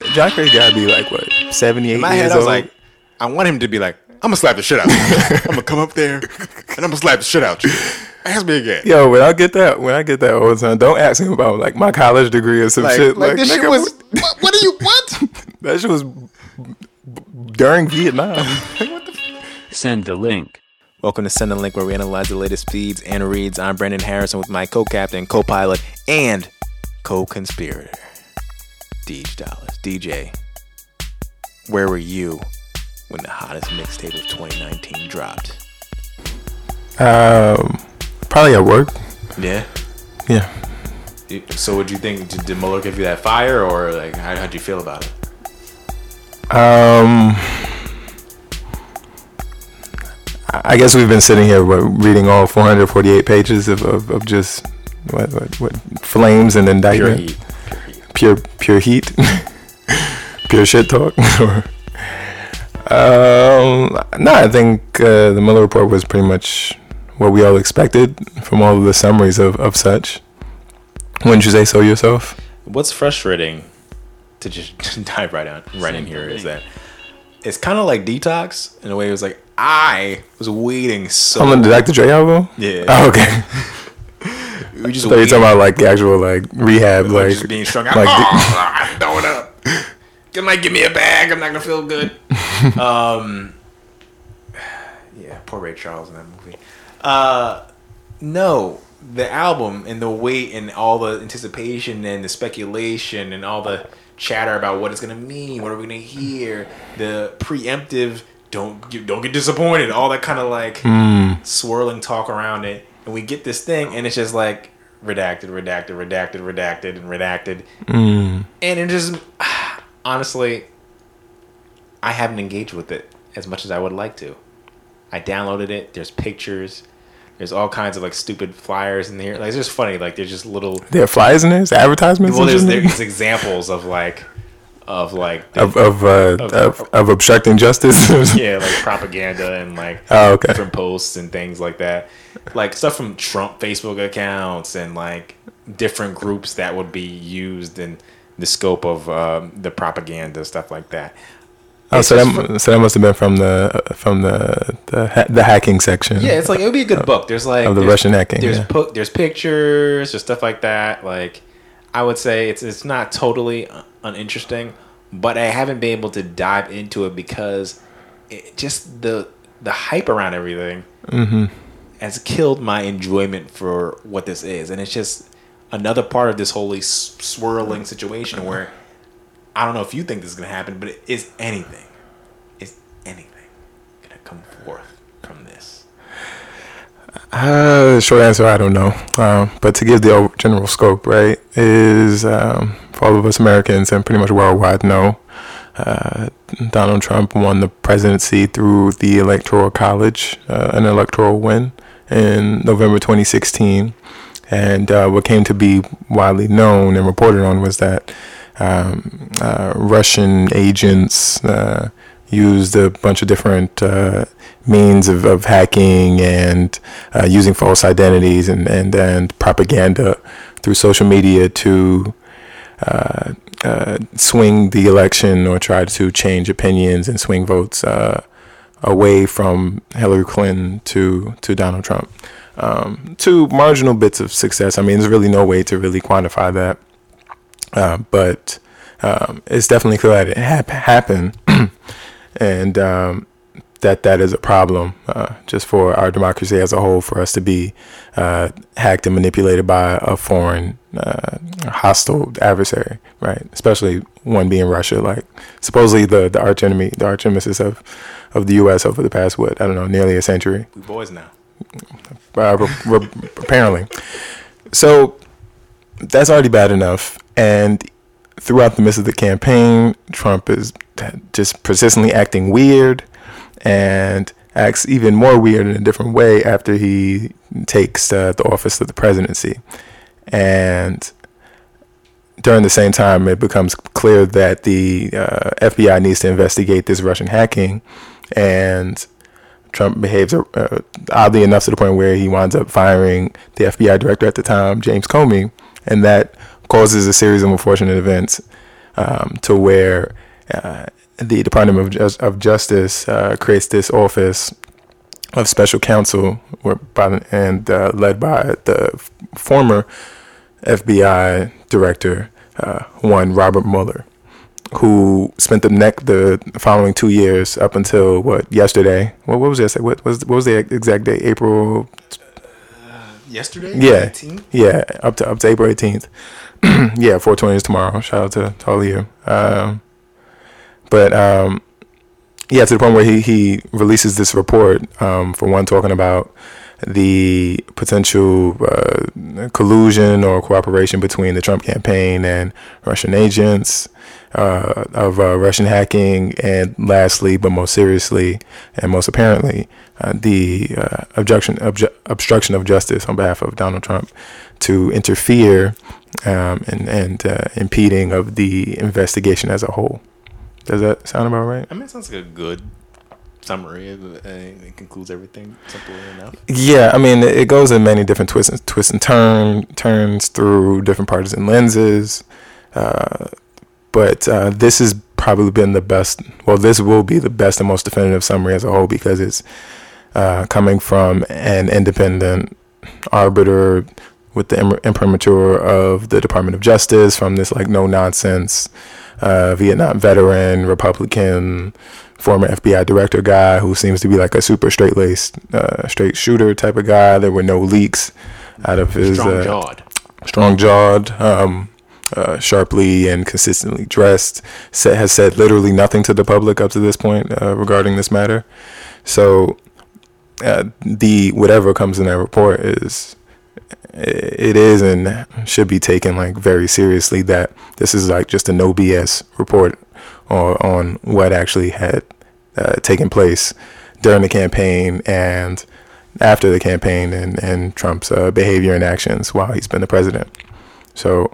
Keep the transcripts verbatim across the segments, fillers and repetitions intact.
John Craig gotta be like what, seventy-eight In my years head, I was old? like, I want him to be like, I'm gonna slap the shit out of you. I'm gonna come up there and I'm gonna slap the shit out you. Ask me again. Yo, when I get that, when I get that all the time, don't ask him about like my college degree or some Like, shit. like, Like, this nigga, shit was. What, what are you? What? that shit was during Vietnam. Send the link. Welcome to Send the Link, where we analyze the latest feeds and reads. I'm Brandon Harrison with my co-captain, co-pilot, and co-conspirator, Deej Dollars. D J, where were you when the hottest mixtape of twenty nineteen dropped? Um, probably at work. Yeah. Yeah. So, what do you think? Did, did Mueller give you that fire, or like, how how'd you feel about it? Um, I guess we've been sitting here what, reading all four hundred forty-eight pages of, of, of just what, what what flames and indictment. Pure heat. Pure heat. Pure, pure heat. Pure shit talk. um, no, I think uh, the Mueller report was pretty much what we all expected from all of the summaries of, of such. Wouldn't you say so yourself? What's frustrating, to just dive right on right in here, is that it's kind of like Detox in a way. It was like I was waiting so. On the Doctor Dre album? Yeah. Oh, okay. We just So you're waiting. talking about like the actual like rehab, Like, like just being strung out. like Oh, I'm throwing up. It might give me a bag. I'm not gonna feel good. um, yeah, poor Ray Charles in that movie. Uh, no, the album and the wait and all the anticipation and the speculation and all the chatter about what it's gonna mean, what are we gonna hear, the preemptive don't get, don't get disappointed, all that kind of like mm, swirling talk around it, and we get this thing, and it's just like redacted, redacted, redacted, redacted, and redacted, mm, and it just honestly, I haven't engaged with it as much as I would like to. I downloaded it. There's pictures. There's all kinds of like stupid flyers in there. Like it's just funny. Like there's just little. there are flyers in there, there's advertisements. Well, and there's, shit in there? there's examples of like, of like the, of of, uh, of- of of obstructing justice. yeah, like propaganda and like Oh, okay. different posts and things like that. Like stuff from Trump Facebook accounts and like different groups that would be used in the scope of um, the propaganda, stuff like that. Oh, It's so just that fu- so that must have been from the from the the, ha- the hacking section. yeah, it's like it would be a good book. There's like of the there's- Russian hacking, There's yeah. po- there's pictures, there's stuff like that. Like I would say it's it's not totally un- uninteresting, but I haven't been able to dive into it because it just the the hype around everything Mm-hmm. has killed my enjoyment for what this is, and it's just another part of this wholly s- swirling situation where I don't know if you think this is gonna happen, but it is anything. Is anything gonna come forth from this? Uh, short answer, I don't know. Um, but to give the o- general scope, right, is um, for all of us Americans and pretty much worldwide know, uh, Donald Trump won the presidency through the Electoral College, uh, an electoral win in November twenty sixteen. And uh, what came to be widely known and reported on was that um, uh, Russian agents uh, used a bunch of different uh, means of, of hacking and uh, using false identities and, and, and propaganda through social media to uh, uh, swing the election or try to change opinions and swing votes uh, away from Hillary Clinton to, to Donald Trump. Um, to marginal bits of success. I mean, there's really no way to really quantify that. Uh, but um, it's definitely clear that it hap- happened and um, that that is a problem uh, just for our democracy as a whole, for us to be uh, hacked and manipulated by a foreign uh, hostile adversary, right? Especially one being Russia, like supposedly the, the arch enemy, the arch nemesis of, of the U S over the past, what, I don't know, nearly a century. We boys now. Uh, re- re- apparently. So that's already bad enough. And throughout the midst of the campaign, Trump is just persistently acting weird and acts even more weird in a different way after he takes uh, the office of the presidency. And during the same time, it becomes clear that the uh, F B I needs to investigate this Russian hacking, and Trump behaves uh, oddly enough to the point where he winds up firing the F B I director at the time, James Comey, and that causes a series of unfortunate events um, to where uh, the Department of, Just, of Justice uh, creates this office of special counsel, where by, and uh, led by the f- former F B I director, uh, one Robert Mueller, who spent the neck the following two years up until what yesterday. What, what was yesterday? What was what was the exact date? April. Uh, yesterday. Yeah, eighteenth? yeah, up to up to April eighteenth. Yeah, four twenty is tomorrow. Shout out to, to all of you. Um, but um, yeah, to the point where he he releases this report. Um, for one, talking about the potential uh, collusion or cooperation between the Trump campaign and Russian agents, uh, of uh, Russian hacking, and lastly, but most seriously and most apparently, uh, the uh, obstruction, obju- obstruction of justice on behalf of Donald Trump to interfere um, and, and uh, impeding of the investigation as a whole. Does that sound about right? I mean, it sounds like a good summary. It, it concludes everything simply enough. Yeah, I mean, it goes in many different twists and twists and turn turns through different partisan lenses. Uh, but uh, this has probably been the best. Well, this will be the best and most definitive summary as a whole, because it's uh, coming from an independent arbiter with the im- imprimatur of the Department of Justice, from this like no nonsense uh, Vietnam veteran, Republican, former F B I director guy who seems to be like a super straight laced, uh, straight shooter type of guy. There were no leaks out of his strong jawed, uh, strong jawed, um, uh, sharply and consistently dressed. Sa- has said literally nothing to the public up to this point uh, regarding this matter. So uh, the whatever comes in that report is. It is and should be taken like very seriously, that this is like just a no B S report on, on what actually had uh, taken place during the campaign and after the campaign, and, and Trump's uh, behavior and actions while he's been the president. So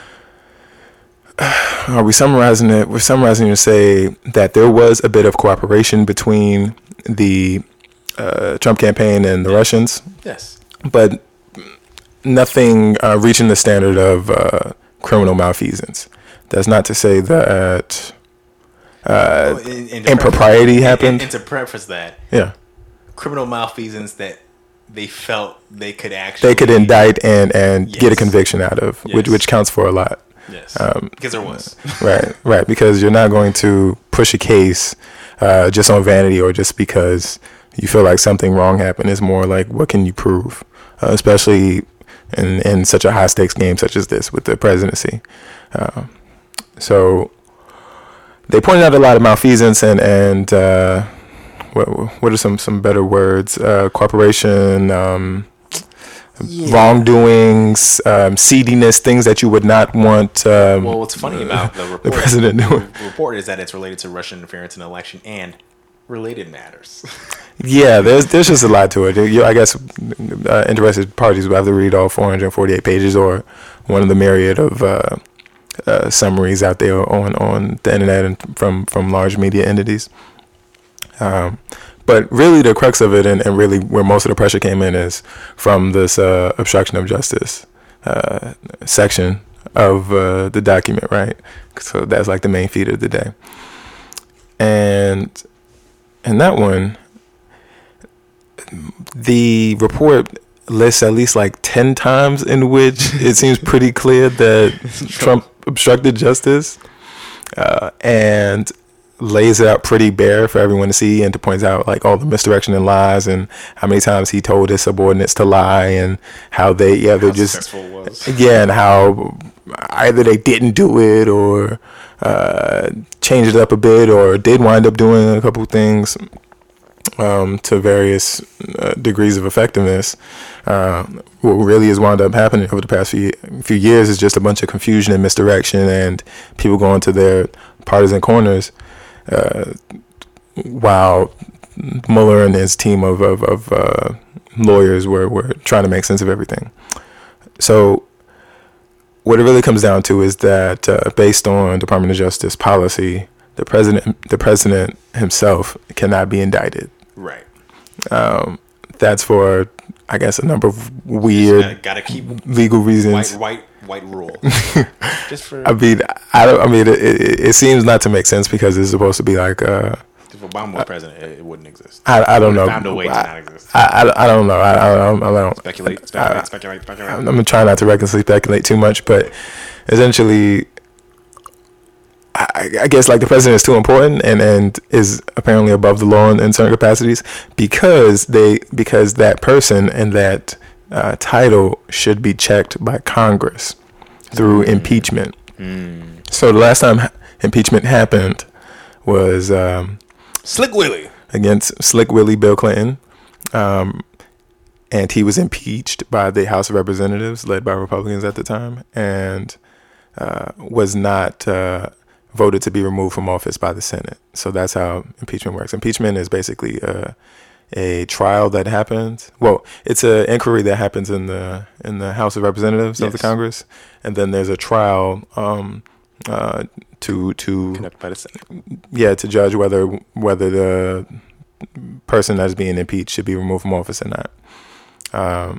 uh, are we summarizing it? We're summarizing to say that there was a bit of cooperation between the uh, Trump campaign and the Russians. Yes. But nothing uh, reaching the standard of uh, criminal malfeasance. That's not to say that uh, well, in, in impropriety preface, happened. And, and to preface that, yeah, criminal malfeasance that they felt they could actually they could indict and, and yes. get a conviction out of, yes. which which counts for a lot. Yes, um, because there was. right, right. Because you're not going to push a case uh, just on vanity or just because you feel like something wrong happened. It's more like, what can you prove, uh, especially in in such a high stakes game such as this with the presidency. Uh, so they pointed out a lot of malfeasance and and uh, what what are some some better words? Uh, cooperation, um, yeah. wrongdoings, um, seediness, things that you would not want. Um, well, what's funny about the report, the president doing. The report is that it's related to Russian interference in the election and related matters. Yeah, there's there's just a lot to it. You, I guess uh, interested parties will have to read all four hundred forty-eight pages or one of the myriad of uh, uh, summaries out there on, on the internet and from, from large media entities. Um, but really the crux of it, and, and really where most of the pressure came in, is from this uh, obstruction of justice uh, section of uh, the document, right? So that's like the main feed of the day. And in that one, the report lists at least like ten times in which it seems pretty clear that Trump obstructed justice, uh, and lays it out pretty bare for everyone to see, and to point out like all the misdirection and lies, and how many times he told his subordinates to lie, and how they yeah they're just yeah and how either they didn't do it or uh, changed it up a bit, or did wind up doing a couple things um, to various uh, degrees of effectiveness. Uh, what really has wound up happening over the past few few years is just a bunch of confusion and misdirection, and people going to their partisan corners, uh, while Mueller and his team of of, of uh, lawyers were were trying to make sense of everything. So what it really comes down to is that uh, based on Department of Justice policy, the president the president himself cannot be indicted. Right. Um, that's for, I guess, a number of weird gotta, gotta keep legal reasons. White, white white rule. Just for I mean, I don't. I mean, it, it, it seems not to make sense because it's supposed to be like. Uh, if Obama was president, it, it wouldn't exist. I, I don't know. Found a way to I, not exist. I, I, I don't know. I, I, don't, I don't Speculate, speculate, I, speculate, speculate. I'm gonna try not to recklessly speculate too much, but essentially, I, I guess like the president is too important and, and is apparently above the law in, in certain capacities because they because that person and that uh, title should be checked by Congress through mm. impeachment. Mm. So the last time impeachment happened was um, Slick Willie against Slick Willie Bill Clinton, um, and he was impeached by the House of Representatives, led by Republicans at the time, and uh, was not. Uh, voted to be removed from office by the Senate. So that's how impeachment works. Impeachment is basically uh, a trial that happens. Well, it's an inquiry that happens in the in the House of Representatives yes. of the Congress, and then there's a trial um, uh, to to conducted by the Senate. Yeah, to judge whether whether the person that's being impeached should be removed from office or not. Um,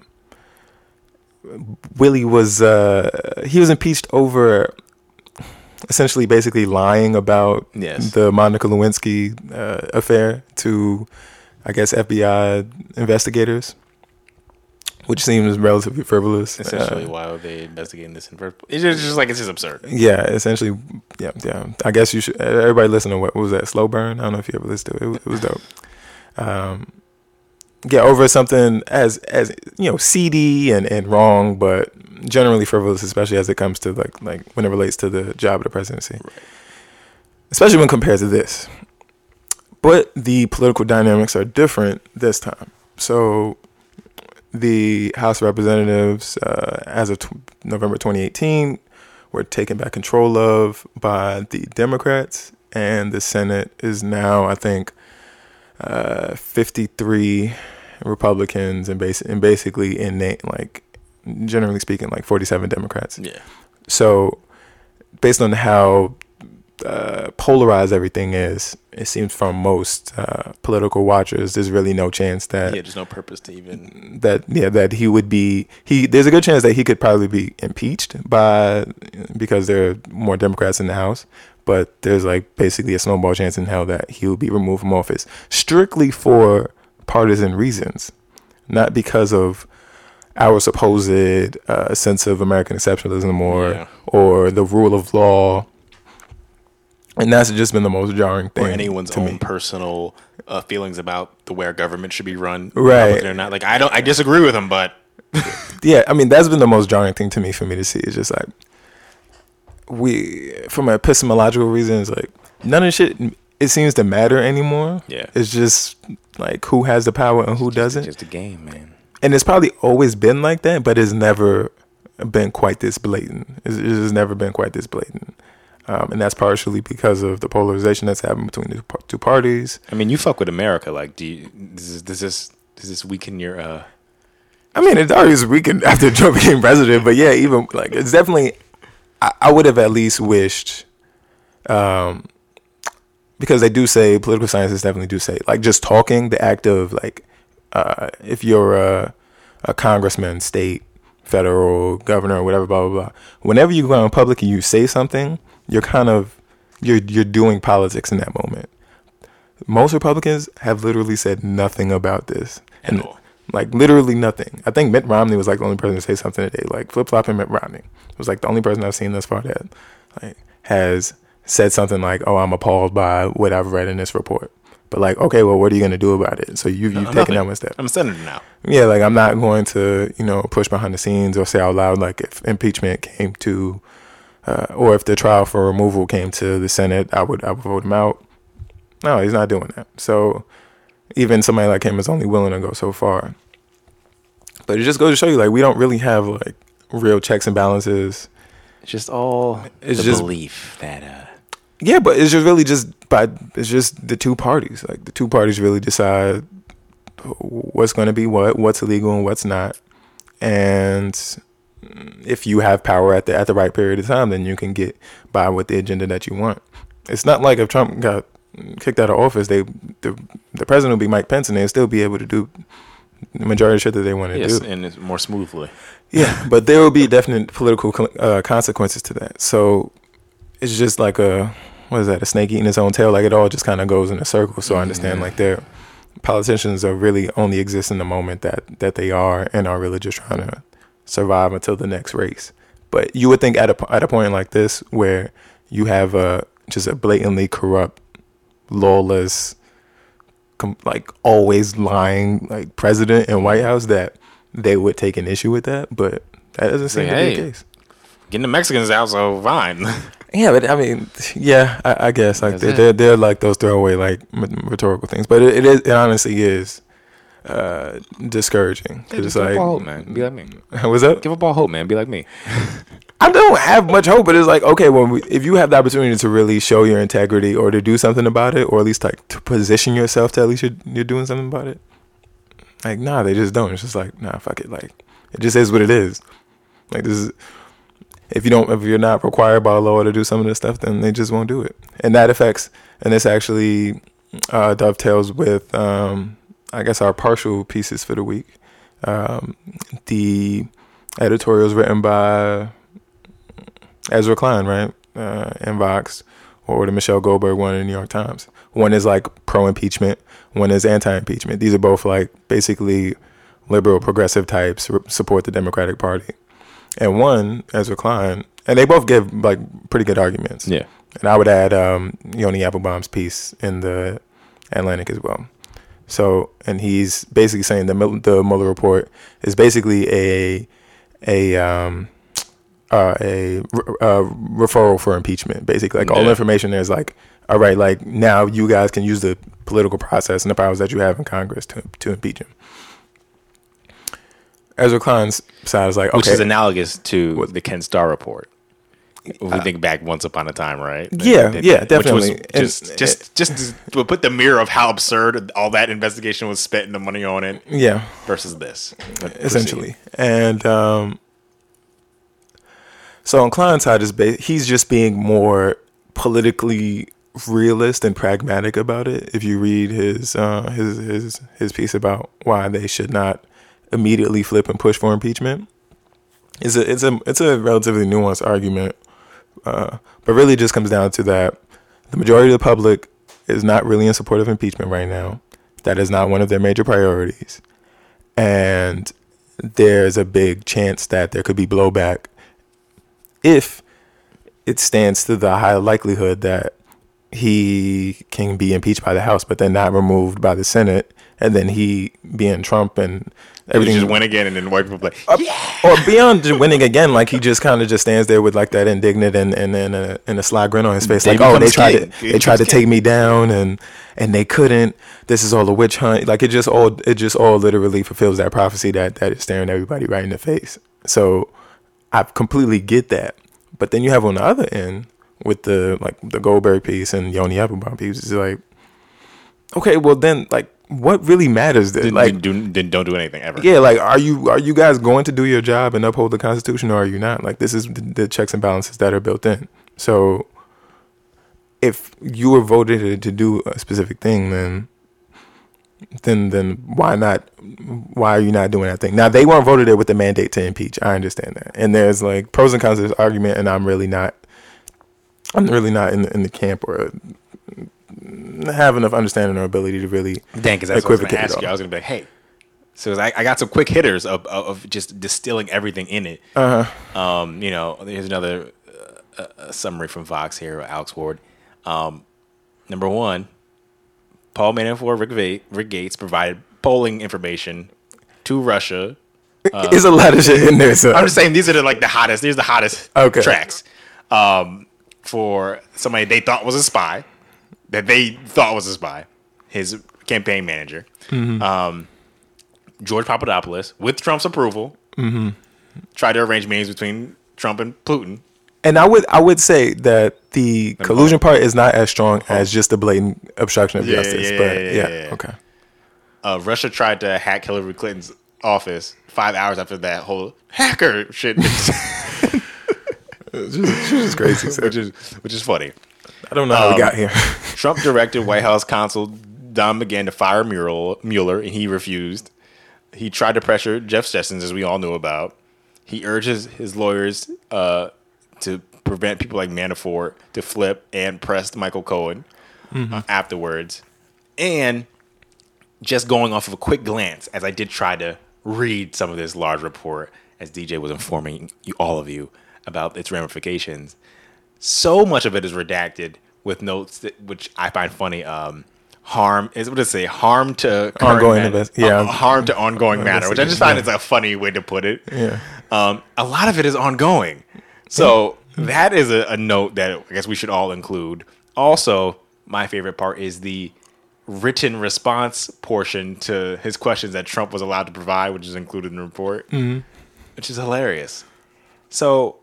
Willie was uh, he was impeached over. Essentially, basically lying about yes. the Monica Lewinsky uh, affair to, I guess, F B I investigators, which seems relatively frivolous. Essentially, uh, why are they investigating this in first place? It's just, it's just like it's just absurd. Yeah, essentially, yeah, yeah. I guess you should. Everybody listen to what, what was that? Slow Burn. I don't know if you ever listened to it. It, it was dope. Um, yeah, over something as as you know, seedy and, and wrong, but generally frivolous, especially as it comes to like like when it relates to the job of the presidency, right. Especially when compared to this. But the political dynamics are different this time. So the House of Representatives, uh, as of t- November twenty eighteen, were taken back control of by the Democrats, and the Senate is now, I think, uh, fifty-three Republicans and, basi- and basically in like. Generally speaking, like forty-seven Democrats. Yeah. So, based on how uh, polarized everything is, it seems from most uh, political watchers, there's really no chance that yeah, there's no purpose to even that yeah that he would be he. There's a good chance that he could probably be impeached by because there are more Democrats in the House, but there's like basically a snowball chance in hell that he will be removed from office strictly for partisan reasons, not because of our supposed uh, sense of American exceptionalism or yeah. or the rule of law. And that's just been the most jarring thing. Or anyone's to own me. personal uh, feelings about the way our government should be run. Right. Or not. Like, I don't, I disagree with them, but. Yeah, I mean, that's been the most jarring thing to me for me to see. It's just like, we, from epistemological reasons, like, none of shit, it seems to matter anymore. Yeah. It's just, like, who has the power and who it's doesn't. It's just a game, man. And it's probably always been like that, but it's never been quite this blatant. It's, it's never been quite this blatant. Um, and that's partially because of the polarization that's happened between the two parties. I mean, you fuck with America. Like, do you, does this, does this, does this weaken your, uh... I mean, it already was weakened after Trump became president, but yeah, even, like, it's definitely, I, I would have at least wished, um, because they do say, political scientists definitely do say, like, just talking, the act of, like, Uh, if you're a, a congressman, state, federal, governor, or whatever, blah, blah, blah. Whenever you go out in public and you say something, you're kind of, you're you're doing politics in that moment. Most Republicans have literally said nothing about this. And all. Like, literally nothing. I think Mitt Romney was like the only person to say something today. Like, flip-flopping Mitt Romney was like the only person I've seen thus far that like has said something like, oh, I'm appalled by what I've read in this report. But like, okay, well, what are you going to do about it? So you've, you've no, taken that one step. I'm a senator now. Yeah, like I'm not going to, you know, push behind the scenes or say out loud, like if impeachment came to, uh, or if the trial for removal came to the Senate, I would I would vote him out. No, he's not doing that. So even somebody like him is only willing to go so far. But it just goes to show you, like, we don't really have like real checks and balances. It's just all it's the just, belief that. Uh, Yeah, but it's just really just by it's just the two parties. Like the two parties really decide what's going to be what, what's illegal and what's not. And if you have power at the at the right period of time, then you can get by with the agenda that you want. It's not like if Trump got kicked out of office, they the the president would be Mike Pence and they'd still be able to do the majority of shit that they want to yes, do. and it's more smoothly. Yeah, but there will be definite political uh, consequences to that. So it's just like a, what is that, a snake eating its own tail? Like it all just kind of goes in a circle. So I understand Yeah. like they're, politicians are really only exist in the moment that, that they are and are really just trying to survive until the next race. But you would think at a, at a point like this where you have a, just a blatantly corrupt, lawless, com- like always lying like president and White House that they would take an issue with that, but that doesn't seem Say, to hey, be the case. Getting the Mexicans out, so fine. Yeah, but I mean, yeah, I, I guess like That's they're, it. they're they're like those throwaway like m- rhetorical things, but it, it is it honestly is uh, discouraging. Hey, 'Cause just it's give like, up all hope, man. Be like me. what's up? Give up all hope, man. Be like me. I don't have much hope, but it's like, okay, well, we, if you have the opportunity to really show your integrity or to do something about it, or at least like to position yourself to at least you're, you're doing something about it. Like, nah, they just don't. It's just like, nah, fuck it. Like, it just is what it is. Like, this is, if you don't, if you're not required by law to do some of this stuff, then they just won't do it. And that affects, and this actually uh, dovetails with, um, I guess, our partial pieces for the week. Um, the editorials written by Ezra Klein, right? Uh, in Vox, or the Michelle Goldberg one in the New York Times. One is like pro-impeachment. One is anti-impeachment. These are both like basically liberal, progressive types re- support the Democratic Party. And one, Ezra Klein, and they both give like pretty good arguments. Yeah. And I would add um, Yoni Applebaum's piece in the Atlantic as well. So, and he's basically saying the Mil- the Mueller report is basically a a um, uh, a re- uh, referral for impeachment. Basically, like all Yeah. the information there is like, all right, like now you guys can use the political process and the powers that you have in Congress to to impeach him. Ezra Klein's side is like, okay, Which is analogous to What- the Ken Starr report. If we think back once upon a time, right? Yeah, That- yeah, which definitely. was And- just, just, just to put the mirror of how absurd all that investigation was spent and the money on it yeah, versus this. But essentially. And um, so on Klein's side is ba- he's just being more politically realist and pragmatic about it. If you read his uh, his his his piece about why they should not immediately flip and push for impeachment, it's a it's a it's a relatively nuanced argument, uh, but really just comes down to that the majority of the public is not really in support of impeachment right now. That is not one of their major priorities. And there's a big chance that there could be blowback if it stands to the high likelihood that he can be impeached by the House, but then not removed by the Senate, and then he being Trump and Everything everything just win again, and then white people like, uh, or beyond just winning again, like he just kind of just stands there with like that indignant and and and a, and a sly grin on his face, They like, oh, they becomes tried king. to He they tried to becomes take king. me down and and they couldn't. This is all a witch hunt. Like it just all it just all literally fulfills that prophecy that that is staring everybody right in the face. So I completely get that, but then you have on the other end with the like the Goldberg piece and Yoni Applebaum piece, it's like, okay, well then like what really matters then? then, Like do, then don't do anything ever. yeah, like are you are you guys going to do your job and uphold the Constitution, or are you not? Like this is the, the checks and balances that are built in. So if you were voted to do a specific thing, then then then why not? Why are you not doing that thing? Now they weren't voted there with the mandate to impeach. I understand that, and there's like pros and cons to this argument, and I'm really not. I'm really not in the, in the camp or have enough understanding or ability to really Dang, because that's what I was going equivocate to it ask you. all. I was going to be like, hey, so I, I got some quick hitters of, of, of just distilling everything in it. Uh-huh. Um, you know, here's another uh, uh, summary from Vox here, Alex Ward. Um, number one, Paul Manafort, Rick, Va- Rick Gates provided polling information to Russia. Uh, There's a lot of shit in there. So I'm just saying these are the, like the hottest. These are the hottest Okay. tracks um, for somebody they thought was a spy, that they thought was a spy. His campaign manager, um, George Papadopoulos, with Trump's approval, tried to arrange meetings between Trump and Putin. And I would I would say that the collusion part is not as strong as just the blatant obstruction of Yeah, justice. yeah, but yeah, yeah, yeah, yeah. okay. Uh, Russia tried to hack Hillary Clinton's office five hours after that whole hacker shit, It's just, it's just crazy. So which is which is funny. I don't know how we um, got here. Trump directed White House counsel Don McGahn to fire Mueller, Mueller and he refused. he tried to pressure Jeff Sessions, as we all knew about. He urges his lawyers uh, to prevent people like Manafort to flip and press Michael Cohen mm-hmm. uh, afterwards. And just going off of a quick glance, as I did try to read some of this large report, as D J was informing you, all of you about its ramifications, so much of it is redacted with notes that, which I find funny. Um, harm is what does it say? Harm to ongoing, matter, yeah, uh, harm to ongoing matter, which I just find yeah. is a funny way to put it. Yeah, um, a lot of it is ongoing, so yeah. that is a, a note that I guess we should all include. Also, my favorite part is the written response portion to his questions that Trump was allowed to provide, which is included in the report, mm-hmm. which is hilarious. So,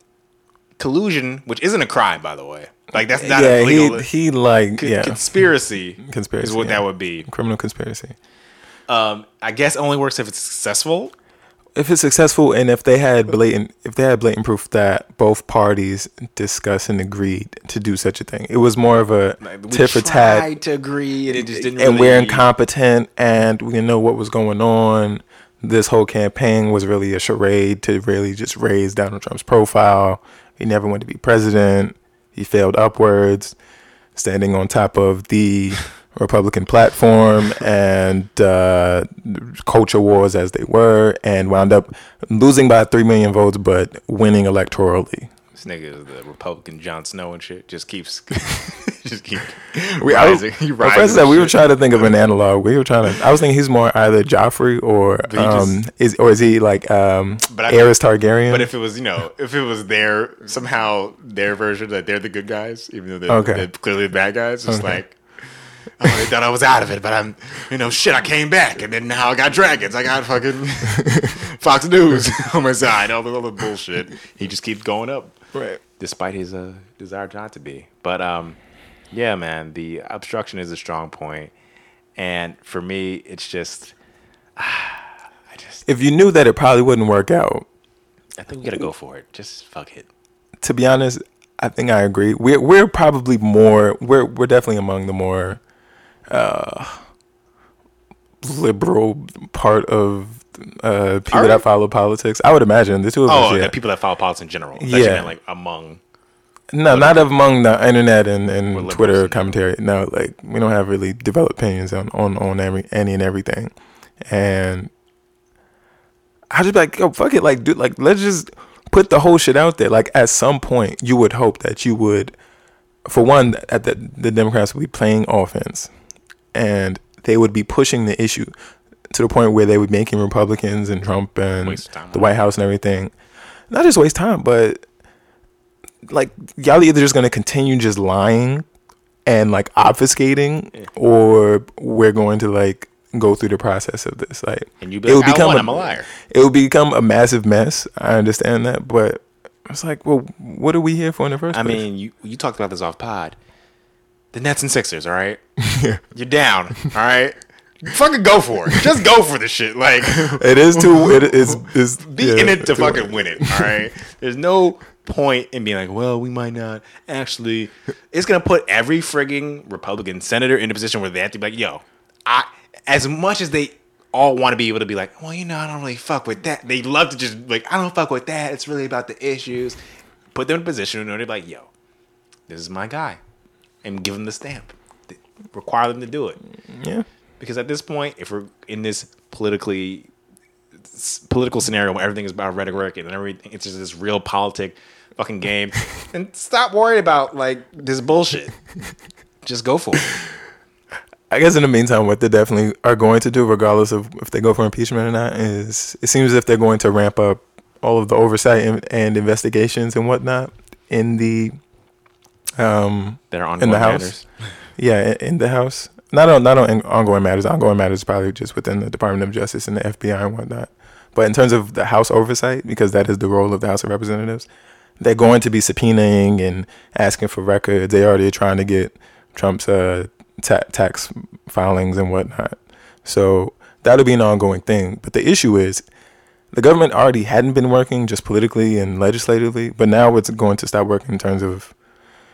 collusion, which isn't a crime, by the way, like that's not yeah, illegal. He, he like co- yeah, conspiracy, conspiracy is what yeah. that would be. Criminal conspiracy. Um, I guess it only works if it's successful. If it's successful, and if they had blatant, if they had blatant proof that both parties discussed and agreed to do such a thing, it was more of a like, tit for tat. We tried to agree, and it just didn't. And really... we're incompetent, and we didn't know what was going on. This whole campaign was really a charade to really just raise Donald Trump's profile. He never wanted to be president. He failed upwards, standing on top of the Republican platform and uh, culture wars as they were, and wound up losing by three million votes, but winning electorally. This nigga is the Republican Jon Snow and shit. Just keeps, just keep we, rising. I, my friend said we were trying to think of an analog. We were trying to. I was thinking he's more either Joffrey or um, just, is or is he like um, Aerys Targaryen? But if it was, you know, if it was their somehow their version that they're the good guys, even though they're, okay. they're clearly the bad guys, it's okay. like. Oh, they thought I was out of it, but I'm, you know, shit, I came back, and then now I got dragons. I got fucking Fox News on my side, all the other bullshit. He just keeps going up, right? Despite his uh, desire not to be. But, um, yeah, man, the obstruction is a strong point. And for me, it's just, ah, I just. If you knew that it probably wouldn't work out. I think we got to go for it. Just fuck it. To be honest, I think I agree. We're, we're probably more, we're, we're definitely among the more, Uh, liberal part of uh, people right. that follow politics. I would imagine the two of oh, us. Oh, yeah. people that follow politics in general. That's yeah, like among. No, not among the internet and, and Twitter and commentary. No, like we don't have really developed opinions on on on every any and everything, and I just be like, yo, fuck it, like, dude, like let's just put the whole shit out there. Like at some point, you would hope that you would, for one, that the, the Democrats would be playing offense. And they would be pushing the issue to the point where they would be making Republicans and Trump and time, the White House and everything not just waste time, but like y'all either just gonna continue just lying and like obfuscating, yeah. or we're going to like go through the process of this. Like, and you be like, I won, I'm a liar. It would become a massive mess. I understand that, but it's like, well, what are we here for in the first I place? I mean, you you talked about this off pod. The Nets and Sixers, all right? Yeah. You're down, all right? Fucking go for it. Just go for the shit. Like it is too. It is. is be yeah, in it to fucking it. win it. All right. There's no point in being like, well, we might not actually. It's gonna put every frigging Republican senator in a position where they have to be like, yo, I. As much as they all want to be able to be like, well, you know, I don't really fuck with that. They love to just like, I don't fuck with that. It's really about the issues. Put them in a position where they're like, yo, this is my guy. And give them the stamp. Require them to do it. Yeah. Because at this point, if we're in this politically political scenario where everything is about rhetoric and everything, it's just this real politic fucking game, and stop worrying about like this bullshit. Just go for it. I guess in the meantime, what they definitely are going to do, regardless of if they go for impeachment or not, is it seems as if they're going to ramp up all of the oversight and, and investigations and whatnot in the. Um, that are ongoing in the House. Matters. Yeah, in, in the House. Not on not on ongoing matters. Ongoing matters probably just within the Department of Justice and the F B I and whatnot. But in terms of the House oversight, because that is the role of the House of Representatives, they're going to be subpoenaing and asking for records. They already are trying to get Trump's uh, ta- tax filings and whatnot. So that'll be an ongoing thing. But the issue is the government already hadn't been working just politically and legislatively, but now it's going to stop working in terms of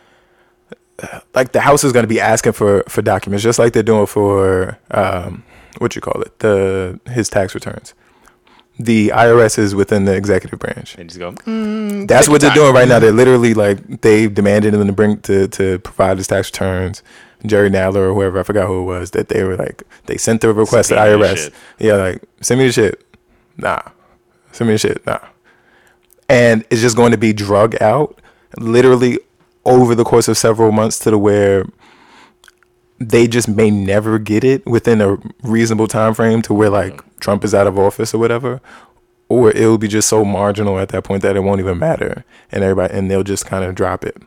like the House is going to be asking for, for documents, just like they're doing for um, what you call it, the his tax returns. The I R S is within the executive branch. And just go. Mm, That's what they're time. doing right now. They're literally like they demanded him to bring to to provide his tax returns. Jerry Nadler or whoever, I forgot who it was, that they were like they sent the request to I R S. Yeah, like send me the shit. Nah, send me the shit. Nah, and it's just going to be drug out literally over the course of several months to the where they just may never get it within a reasonable time frame to where like mm-hmm. Trump is out of office or whatever, or it'll be just so marginal at that point that it won't even matter, and everybody and they'll just kind of drop it.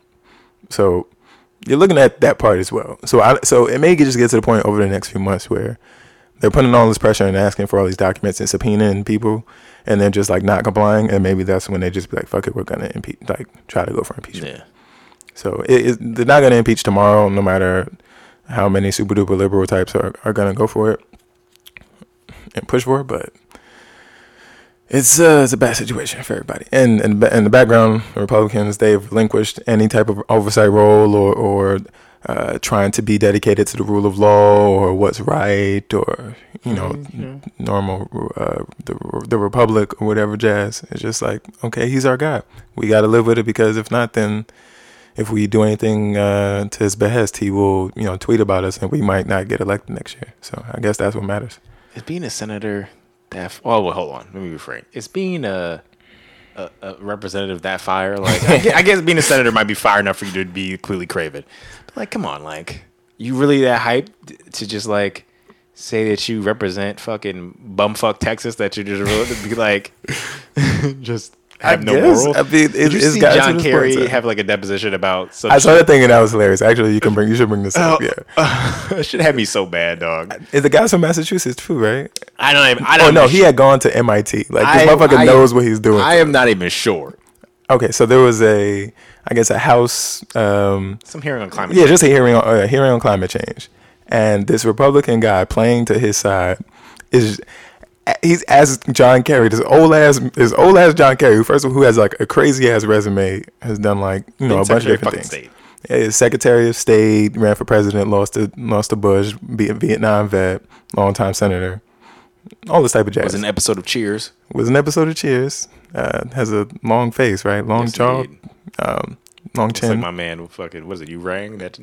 So you're looking at that part as well. So I so it may just get to the point over the next few months where they're putting all this pressure and asking for all these documents and subpoenaing people, and they're just like not complying, and maybe that's when they just be like, "Fuck it, we're gonna impeach," like try to go for impeachment. Yeah. So it, it, they're not gonna impeach tomorrow, no matter how many super duper liberal types are, are gonna go for it and push for it, but it's uh, it's a bad situation for everybody. And and in the background, the Republicans, they've relinquished any type of oversight role or or uh, trying to be dedicated to the rule of law or what's right or you know mm-hmm. normal uh, the the republic or whatever jazz. It's just like, okay, he's our guy. We got to live with it, because if not, then if we do anything uh, to his behest, he will, you know, tweet about us, and we might not get elected next year. So I guess that's what matters. Is being a senator that? Oh, well, hold on. Let me refrain. Is being a, a, a representative that fire? Like, I guess, I guess being a senator might be fire enough for you to be clearly craven. But like, come on, like, you really that hyped to just like say that you represent fucking bumfuck Texas? That you're just really be like, just. Have I no guess. Moral. I mean, it, Did you it's see John Kerry point, have like a deposition about? Some I saw shit? that thing and that was hilarious. Actually, you can bring you should bring this oh, up. Yeah, uh, it should have me so bad, dog. Is the guy from Massachusetts too, right? I don't even. I don't. Oh no, he had gone to M I T. Like this I, motherfucker I, knows what he's doing. I am not even sure. Okay, so there was a, I guess a house. Um, Some hearing on climate. Yeah, change. just a hearing on uh, hearing on climate change, and this Republican guy playing to his side is. He's asked John Kerry, this old ass, this old ass John Kerry, first of all, who has like a crazy ass resume, has done like you know a bunch of different things. State. Yeah, he's Secretary of State, ran for president, lost to lost to Bush, be a Vietnam vet, longtime senator, all this type of jazz. Was an episode of Cheers. Was an episode of Cheers. Uh, has a long face, right? Long yes, jaw, um, long Looks chin. Like my man, fucking, what is it? You rang that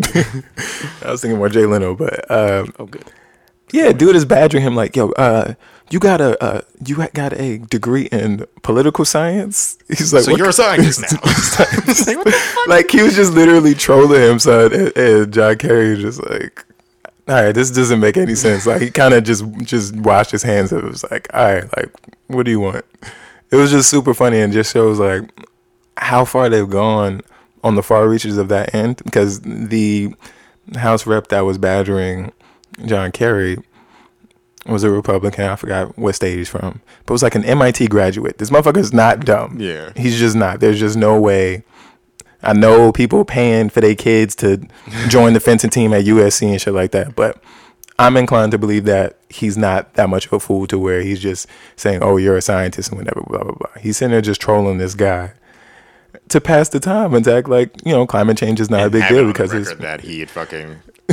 nigga. I was thinking more Jay Leno, but um, oh good. Yeah, dude is badgering him like, yo, uh, you got a, uh, you got a degree in political science. He's like, so you're a scientist now. like, what the fuck? Like he was just literally trolling him, son, and, and John Kerry just like, all right, this doesn't make any sense. Like he kind of just just washed his hands. It was like, all right, like, what do you want? It was just super funny and just shows like how far they've gone on the far reaches of that end, because the House rep that was badgering John Kerry was a Republican. I forgot what state he's from, but it was like an M I T graduate. This motherfucker's not dumb. Yeah, he's just not. There's just no way. I know people paying for their kids to join the fencing team at U S C and shit like that, but I'm inclined to believe that he's not that much of a fool to where he's just saying, "Oh, you're a scientist" and whatever, blah blah blah. He's sitting there just trolling this guy to pass the time and to act like, you know, climate change is not and a big deal because it's that he had fucking.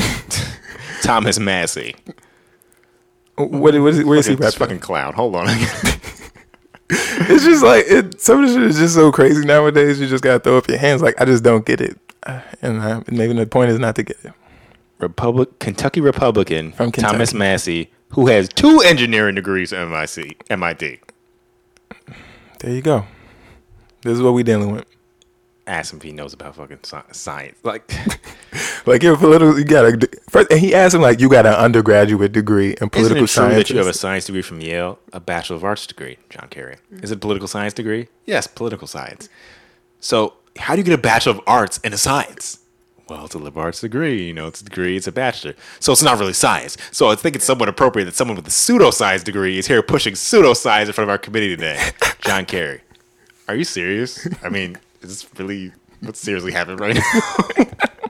Thomas Massey. What, what is where is he? This fucking clown. Hold on. It's just like it, some of the shit is just so crazy nowadays. You just gotta throw up your hands. Like I just don't get it, and I, maybe the point is not to get it. Republic, Kentucky Republican from Kentucky. Thomas Massey, who has two engineering degrees at M I C, M I T. There you go. This is what we dealing with. Ask him if he knows about fucking science. Like, like you're political. You got a first, and he asked him like, you got an undergraduate degree in political Isn't it science. True that you have a science degree from Yale, a Bachelor of Arts degree, John Kerry? Is it a political science degree? Yes, political science. So, how do you get a Bachelor of Arts in a science? Well, it's a liberal arts degree. You know, it's a degree. It's a bachelor. So it's not really science. So I think it's somewhat appropriate that someone with a pseudoscience degree is here pushing pseudoscience in front of our committee today. John Kerry, are you serious? I mean. Is this really what's seriously happening right now?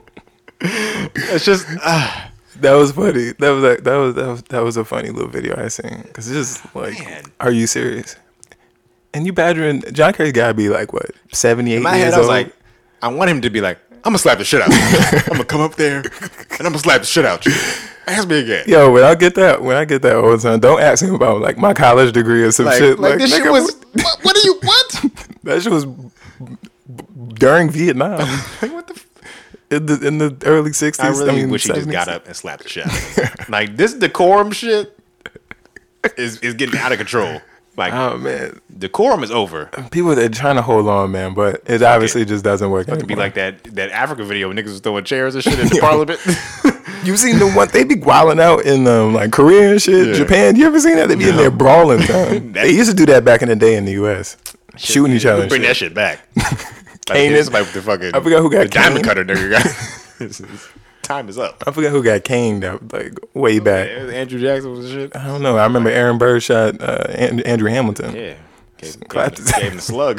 It's just uh, that was funny. That was like, that was that was that was a funny little video I seen, because it's just like, man. Are you serious? And you badgering John Kerry's gotta be like what seventy-eight in my years head, old. I was like, I want him to be like, I'm gonna slap the shit out of you. I'm gonna come up there and I'm gonna slap the shit out of you. Ask me again. Yo, when I get that, when I get that all the time, don't ask me about like my college degree or some Like, shit. like, Like, this shit nigga, was. What, what are you? What? that shit was during Vietnam What the? F- in the in the early sixties. I really mean, wish he just seventies. got up and slapped the shit out of him. Like this decorum shit is is getting out of control. Like Oh man, decorum is over. people they're trying to hold on, man, but it obviously just doesn't work. It could be anymore. like that that Africa video when niggas was throwing chairs and shit in the parliament. You seen the one they be wilding out in um, like Korea and shit, Yeah. Japan. You ever seen that? They be in there brawling. Time. They used to do that back in the day in the U S, shooting each other. and Bring shit. that shit back. Kane Like, is- somebody with the fucking. I forgot who got the diamond caned. cutter. Nigga got. Time is up. I forgot who got caned out like way back. Andrew Jackson was the shit. I don't know. I remember Aaron Burr shot uh, An- Andrew Hamilton. Yeah. Gave, gave, Clapped him, his- gave him the slug.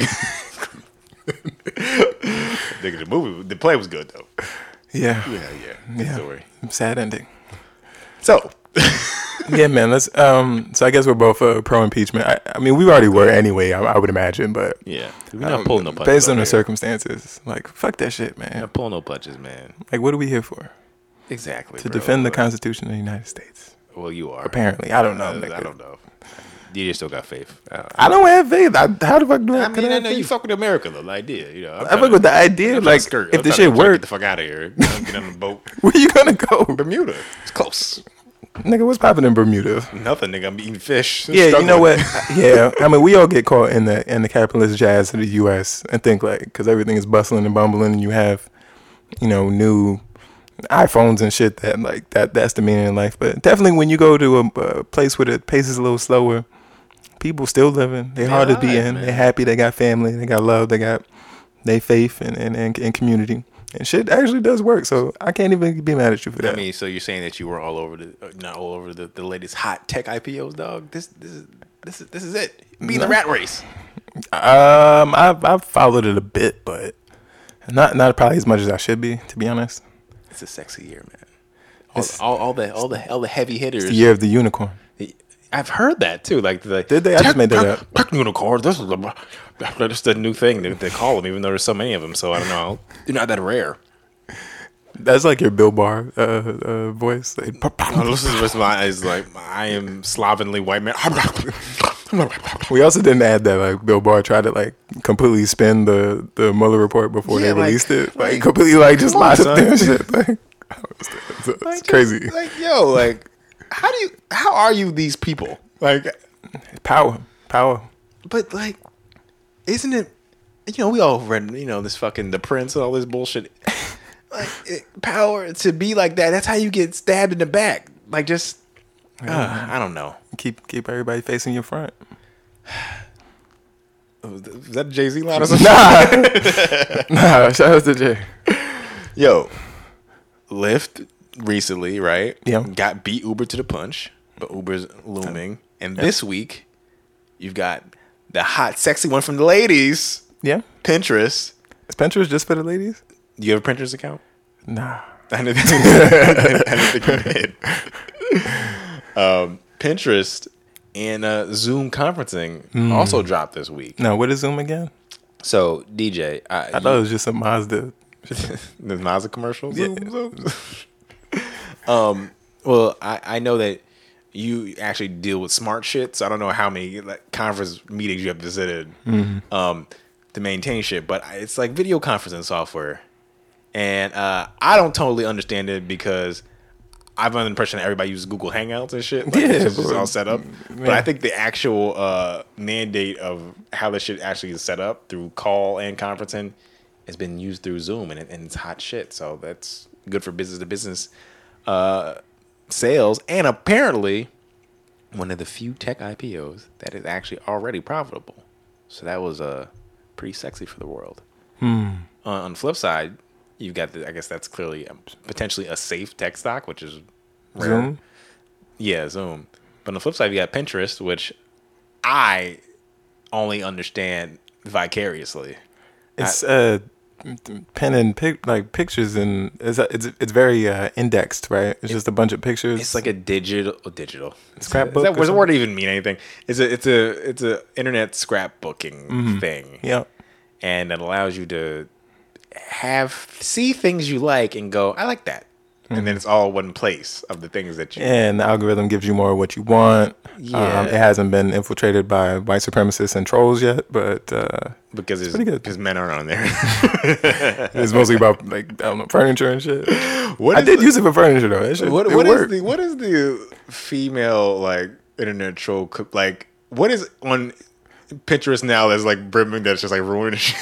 Nigga, the movie, the play was good though. Yeah, Yeah, yeah. Good Yeah. story. sad ending. So, Yeah, man. Let's. Um. So I guess we're both uh, pro impeachment. I, I mean, we already were anyway. I, I would imagine, but yeah, we're not um, pulling no punches. based on over the here. circumstances, like fuck that shit, man. Not pulling no punches, man. Like, what are we here for? Exactly. To bro. defend the Constitution of the United States. Well, you are. Apparently, I don't know. I, nigga. I don't know. D J still got faith. I, don't- I don't have faith. I, how the fuck do I? I can mean, I have know you faith? fuck with America, though. The idea, you know. I'm I trying fuck to- with the idea. I'm trying Like, to skirt. if I'm this trying shit to Get work, the fuck out of here. I'm Get on the boat. where you gonna go, Bermuda. It's close. nigga? What's popping in Bermuda? Nothing, nigga. I'm eating fish. Yeah, you know Struggling. what? Yeah, I mean, we all get caught in the in the capitalist jazz of the U S and think like because everything is bustling and bumbling, and you have, you know, new iPhones and shit that like that that's the meaning in life. But definitely, when you go to a, a place where the pace is a little slower, people still living. They're They hard to be alive, in. man. They're happy. They got family. They got love. They got they faith and and, and, and community. And shit actually does work. So I can't even be mad at you for that. I mean, so you're saying that you were all over the, uh, not all over the, the latest hot tech I P Os, dog? This, this is, this is, this is it. Be in the No. rat race. Um, I've I've followed it a bit, but not not probably as much as I should be, to be honest. It's a sexy year, man. All, It's- all, all the, all the, all the heavy hitters. The year of the unicorn. I've heard that too. Like, the, Did they? I just made that tech, up. Tech unicorn. This is the, that's the new thing that they call them, even though there's so many of them. So I don't know. They're not that rare. That's like your Bill Barr uh, uh, voice. Like, Oh, this is just my is like I am slovenly white man. we also didn't add that like Bill Barr tried to like completely spin the the Mueller report before Yeah, they like- released it. Like, like, completely like just come on, lied up son. there and shit. Like, it's, it's, it's Like, just, crazy. Like, yo, like, how do you? How are you these people? Like, Power, power. but like, isn't it? You know, we all read, you know, this fucking The Prince and all this bullshit. Like, it, power to be like that. That's how you get stabbed in the back. Like, just, uh, I don't know. Keep keep everybody facing your front. Was that a Jay Z line or something? Nah, nah. Shout out to Jay. Yo, Lyft recently, right? Yeah. Got beat Uber to the punch, but Uber's looming. And this week, you've got the hot, sexy one from the ladies, Yeah, Pinterest. is Pinterest just for the ladies? Do you have a Pinterest account? Nah. I didn't think, I didn't think you did. Um, Pinterest and uh, Zoom conferencing also dropped this week. No, what is Zoom again? So, D J, I, I thought it was just a Mazda. the Mazda commercial. Yeah. Zoom, Zoom. um. Well, I, I know that you actually deal with smart shit, so I don't know how many like conference meetings you have visited um to maintain shit, but it's like video conferencing software, and uh, I don't totally understand it because I've under the impression that everybody uses Google Hangouts and shit. Like, Yeah, it's just but- all set up. But I think the actual uh, mandate of how this shit actually is set up through call and conferencing has been used through Zoom, and, it, and it's hot shit. So that's good for business to business uh, sales, and apparently one of the few tech I P Os that is actually already profitable. So that was uh, pretty sexy for the world. Hmm. Uh, on the flip side, you've got the, I guess that's clearly um, potentially a safe tech stock, which is rare. Zoom. Yeah, Zoom. But on the flip side, you got Pinterest, which I only understand vicariously. It's uh, pen and pic like pictures and it's it's it's very uh, indexed, right? It's just a bunch of pictures. It's like a digital, oh, digital Scrapbook Is that, or does the something? word even mean anything? It's a, it's a, it's a internet scrapbooking thing, yeah. and it allows you to have see things you like and go, I like that. and then it's all one place of the things that you. And the algorithm gives you more of what you want. Yeah. Um, it hasn't been infiltrated by white supremacists and trolls yet, but uh, because it's pretty good. Because men aren't on there. It's mostly about like I don't know furniture and shit. What I is did the- use it for furniture though. That shit, What it what is worked. the what is the female like internet troll co- like what is on Pinterest now that's like brimming that's just like ruining shit?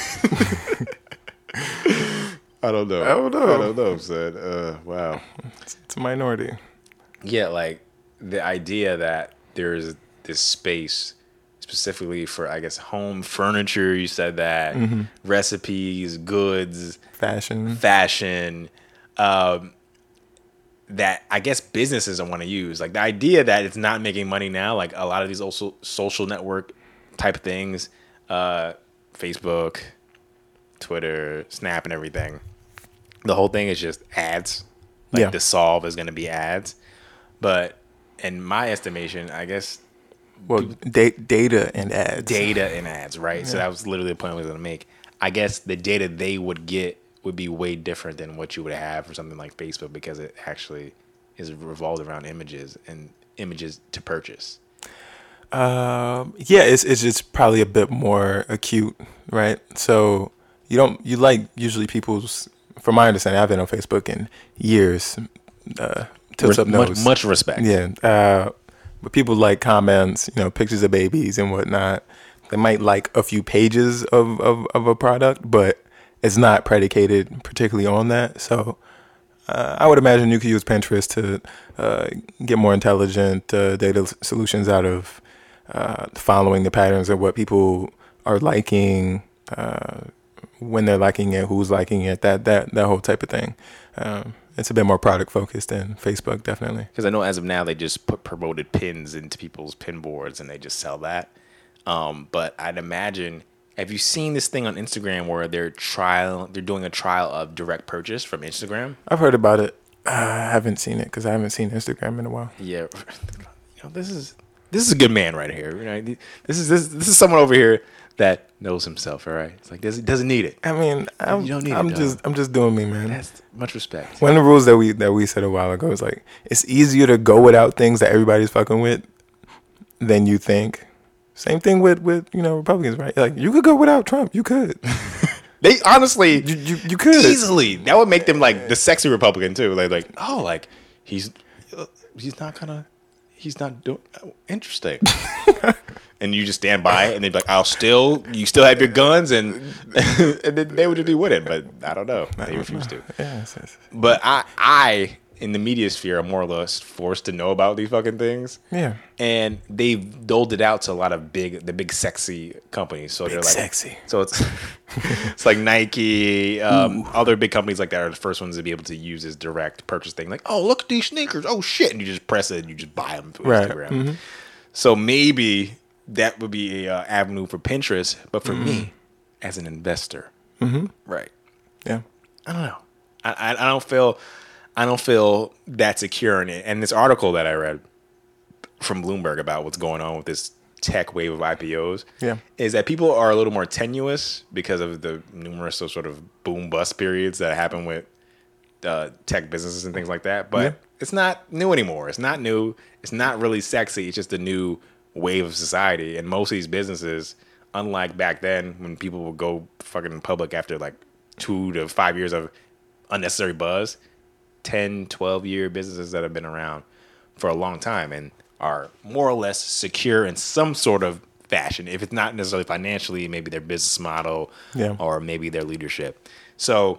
I don't know. I don't know. I don't know, son. Uh, wow. It's, it's a minority. Yeah, like the idea that there's this space specifically for I guess home furniture. You said that Mm-hmm. recipes, goods, Fashion. fashion. Um, that I guess businesses don't want to use. Like the idea that it's not making money now, like a lot of these also social network type of things, uh, Facebook, Twitter, Snap, and everything. The whole thing is just ads. Like Yeah. the solve is going to be ads. But in my estimation, I guess Well, da- data and ads. data and ads, right? So that was literally the point I was going to make. I guess the data they would get would be way different than what you would have for something like Facebook because it actually is revolved around images and images to purchase. Um, yeah, it's it's just probably a bit more acute, right? So you don't you like usually people's. From my understanding, I've been on Facebook in years. Uh, tilts up much, nose. much respect. Yeah, uh, but people like comments, you know, pictures of babies and whatnot. They might like a few pages of, of, of a product, but it's not predicated particularly on that. So uh, I would imagine you could use Pinterest to uh, get more intelligent uh, data s- solutions out of uh, following the patterns of what people are liking, uh, when they're liking it, who's liking it, that that that whole type of thing. Um, it's a bit more product focused than Facebook, definitely. Because I know as of now they just put promoted pins into people's pin boards and they just sell that. Um, but I'd imagine, have you seen this thing on Instagram where they're trial, they're doing a trial of direct purchase from Instagram? I've heard about it. Uh, I haven't seen it because I haven't seen Instagram in a while. Yeah, you know this is this is a good man right here. Right? This is this this is someone over here that knows himself. All right, it's like doesn't doesn't need it. I mean, I'm, You don't need I'm it, just I'm just doing me, man. That's much respect. One of the rules that we that we said a while ago is like it's easier to go without things that everybody's fucking with than you think. Same thing with, with you know Republicans, right? Like you could go without Trump, you could, They honestly you you, you could easily that would make them like the sexy Republican too. Like like oh like he's uh, he's not gonna he's not doing uh, interesting. And you just stand by it and they'd be like, I'll still, you still have your guns, and and then they would just be with it. But I don't know. They refuse to. Yeah, it's, it's, But I, I, in the media sphere, am more or less forced to know about these fucking things. yeah. And they've doled it out to a lot of big, the big sexy companies. So they're like, sexy. So it's, it's like Nike, um, other big companies like that are the first ones to be able to use this direct purchase thing. Like, oh, look at these sneakers. Oh shit. And you just press it and you just buy them through Right. Instagram. Mhm. So maybe that would be a uh, avenue for Pinterest, but for me, as an investor, Mm-hmm. right? Yeah. I don't know. I, I I don't feel I don't feel that secure in it. And this article that I read from Bloomberg about what's going on with this tech wave of I P Os, Yeah. is that people are a little more tenuous because of the numerous sort of boom bust periods that happen with uh, tech businesses and things like that. But Yeah. it's not new anymore. It's not new. It's not really sexy. It's just a new wave of society. And most of these businesses, unlike back then when people would go fucking public after like two to five years of unnecessary buzz, ten, twelve year businesses that have been around for a long time and are more or less secure in some sort of fashion. If it's not necessarily financially, maybe their business model, Yeah. or maybe their leadership. So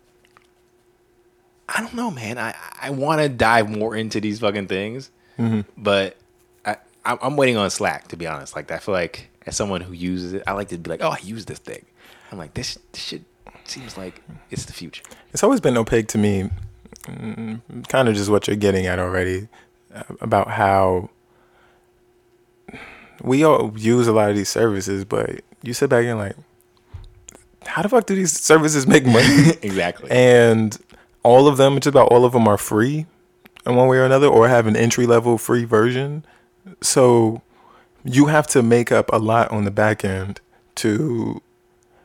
I don't know, man. I, I want to dive more into these fucking things, Mm-hmm. but I, I'm I'm waiting on Slack, to be honest. Like, I feel like as someone who uses it, I like to be like, oh, I use this thing. I'm like, this, this shit seems like it's the future. It's always been opaque to me, mm, kind of just what you're getting at already, uh, about how we all use a lot of these services, but you sit back and like, how the fuck do these services make money? Exactly. And all of them, just about all of them, are free in one way or another, or have an entry level free version. So you have to make up a lot on the back end to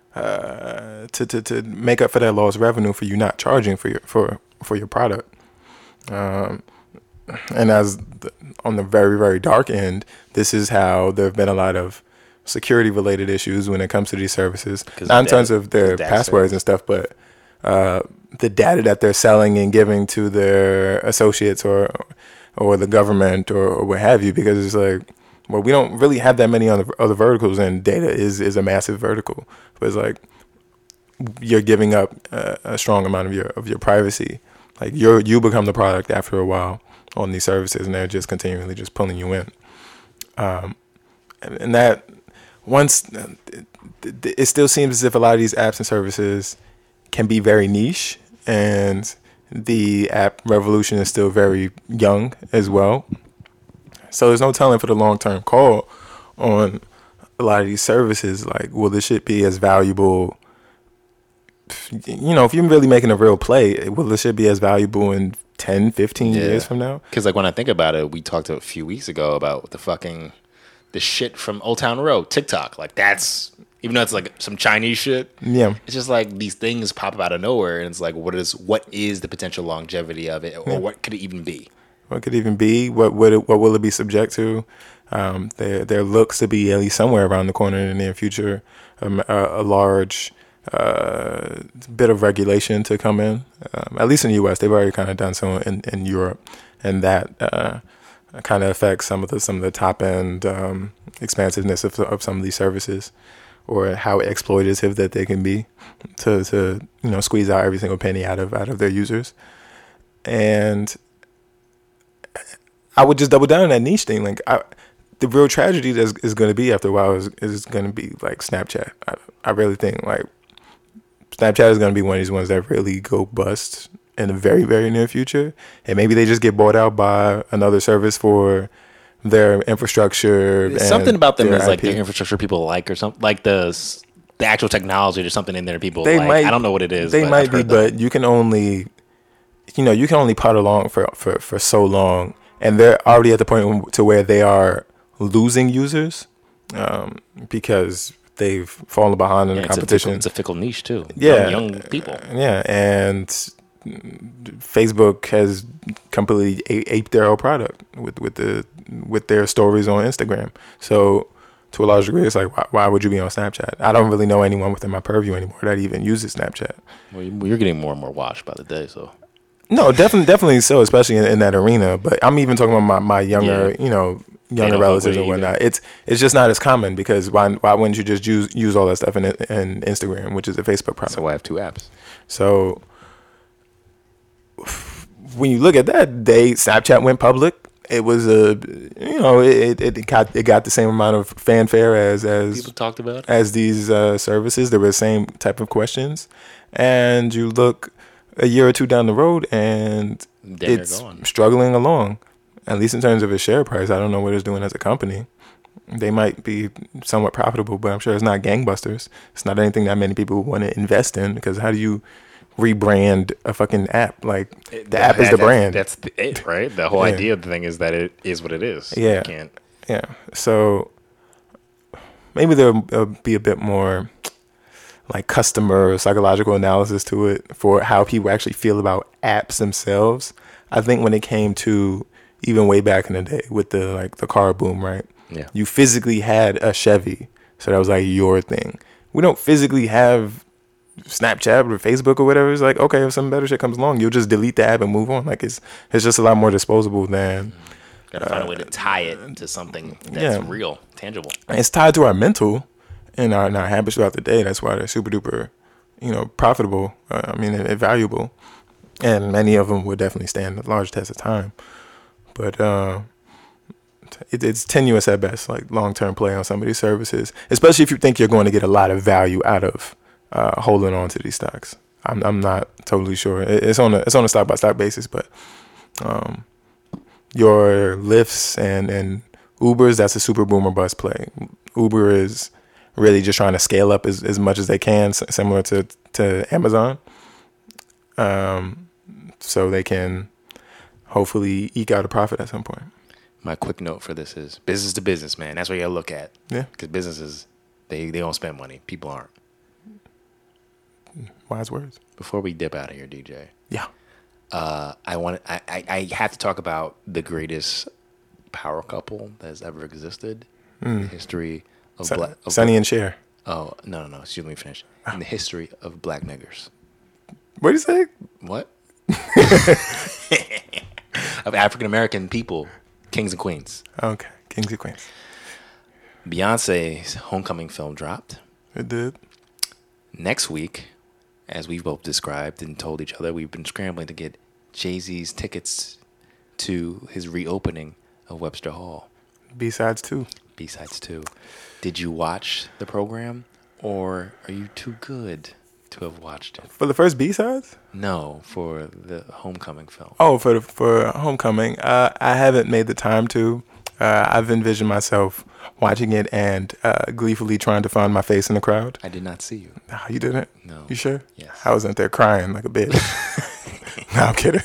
uh, to to to make up for that lost revenue for you not charging for your for for your product. Um, and as the, on the very, very dark end, this is how there have been a lot of security related issues when it comes to these services. Not in terms of their passwords and stuff, but uh, the data that they're selling and giving to their associates or or the government or, or what have you, because it's like, well, we don't really have that many other other verticals, and data is, is a massive vertical. But it's like you're giving up a, a strong amount of your of your privacy. Like you you become the product after a while on these services, and they're just continually just pulling you in. Um, and, and that once it, it still seems as if a lot of these apps and services can be very niche, and the app revolution is still very young as well. So there's no telling for the long-term call on a lot of these services. Like, will this shit be as valuable? You know, if you're really making a real play, will this shit be as valuable in ten, fifteen yeah. years from now? Because, like, when I think about it, we talked a few weeks ago about the fucking, the shit from Old Town Road, TikTok. Like, that's, even though it's like some Chinese shit, yeah, it's just like these things pop up out of nowhere, and it's like, what is what is the potential longevity of it, or yeah. what could it even be? What could it even be? What would it, what will it be subject to? Um, there there looks to be, at least somewhere around the corner in the near future, a, a large uh, bit of regulation to come in. Um, at least in the U S, they've already kind of done so in, in Europe, and that uh, kind of affects some of the some of the top end um, expansiveness of, of some of these services, or how exploitative that they can be to to you know squeeze out every single penny out of out of their users. And I would just double down on that niche thing. Like, I, the real tragedy that is, is going to be after a while is, is going to be like Snapchat. I, I really think like Snapchat is going to be one of these ones that really go bust in the very, very near future. And maybe they just get bought out by another service for their infrastructure. There's something about them is like the infrastructure people like, or something like the the actual technology. There's something in there people they like. Might, I don't know what it is. They but might be, but you can only, you know, you can only pot along for, for, for so long. And they're already at the point to where they are losing users um, because they've fallen behind in yeah, the it's competition. A fickle, it's a fickle niche too. Yeah, young, young people. Yeah, and Facebook has completely aped their own product with with the with their stories on Instagram. So to a large degree, it's like, why, why would you be on Snapchat? I don't really know anyone within my purview anymore that even uses Snapchat. Well, you're getting more and more watched by the day, so. No, definitely, definitely so, especially in, in that arena. But I'm even talking about my, my younger, yeah. you know, younger relatives and whatnot. It's it's just not as common, because why why wouldn't you just use use all that stuff in in Instagram, which is a Facebook product? So I have two apps. So when you look at that, they Snapchat went public. It was a, you know, it it got it got the same amount of fanfare as as people talked about as these uh, services. There were the same type of questions, and you look a year or two down the road, and then it's struggling along. At least in terms of its share price, I don't know what it's doing as a company. They might be somewhat profitable, but I'm sure it's not gangbusters. It's not anything that many people want to invest in, because how do you rebrand a fucking app? Like, the that, app is the brand. That's the, it, right? The whole yeah. idea of the thing is that it is what it is. Yeah. You can't. Yeah. So maybe there'll, there'll be a bit more like customer psychological analysis to it for how people actually feel about apps themselves. I think when it came to even way back in the day with the like the car boom, right? Yeah. You physically had a Chevy, so that was like your thing. We don't physically have Snapchat or Facebook or whatever. It's like, okay, if some better shit comes along, you'll just delete the app and move on. Like, it's it's just a lot more disposable than. Gotta find uh, a way to tie it to something that's yeah. real, tangible. It's tied to our mental and our, and our habits throughout the day. That's why they're super duper, you know, profitable. Uh, I mean, and, and valuable, and many of them would definitely stand a large test of time. But uh, it, it's tenuous at best, like long-term play on some of these services, especially if you think you're going to get a lot of value out of uh, holding on to these stocks. I'm I'm not totally sure. It, it's on a it's on a stock by stock basis, but um, your Lyfts and and Ubers, that's a super boomer bust play. Uber is really just trying to scale up as, as much as they can, similar to to Amazon, um, so they can hopefully eke out a profit at some point. My quick note for this is business to business, man. That's what you gotta look at. Yeah. Because businesses, they, they don't spend money. People aren't. Wise words. Before we dip out of here, D J. Yeah. Uh, I want. I, I I have to talk about the greatest power couple that has ever existed in the history of Son- black. Of Sonny black- and Cher. Oh no no no! Excuse me, let me finish. In the history of black niggers. What do you say? What? Of African American people, kings and queens. Okay, Kings and Queens. Beyonce's homecoming film dropped. It did. Next week, as we've both described and told each other, we've been scrambling to get Jay-Z's tickets to his reopening of Webster Hall. B-sides too. B-Sides two. Did you watch the program, or are you too good to have watched it? For the first B-sides? No, for the homecoming film. Oh, for the, for Homecoming. Uh, I haven't made the time to. Uh, I've envisioned myself watching it and uh, gleefully trying to find my face in the crowd. I did not see you. No, you didn't? No. You sure? Yes. I was out there crying like a bitch. No, I'm kidding.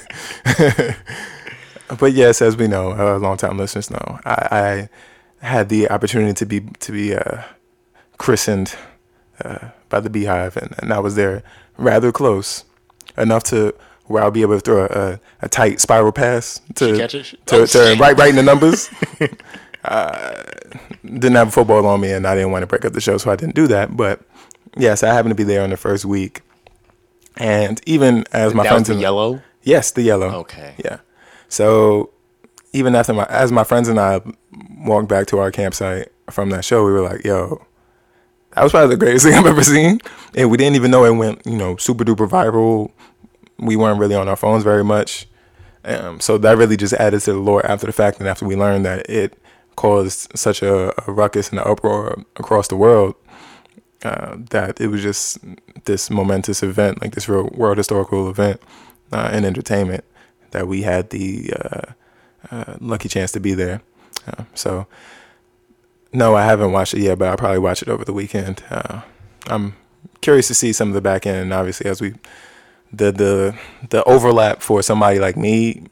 But yes, as we know, uh, long-time listeners know, I, I had the opportunity to be to be uh, christened uh, by the Beehive, and, and I was there rather close, enough to where I'll be able to throw a, a, a tight spiral pass to She catch it? to, Oh, to shit. right right in the numbers. uh, didn't have football on me, and I didn't want to break up the show, so I didn't do that. But yes, I happened to be there on the first week, and even as my that friends was the in- yellow? yes, the yellow. Okay. Yeah. So even after my, as my friends and I walked back to our campsite from that show, we were like, yo, that was probably the greatest thing I've ever seen. And we didn't even know it went, you know, super duper viral. We weren't really on our phones very much. Um, so that really just added to the lore after the fact. And after we learned that it caused such a, a ruckus and an uproar across the world, uh, that it was just this momentous event, like this real world historical event uh, in entertainment, that we had the uh, uh, lucky chance to be there. Uh, so, no, I haven't watched it yet, but I'll probably watch it over the weekend. Uh, I'm curious to see some of the back end, and obviously, as we the the the overlap for somebody like me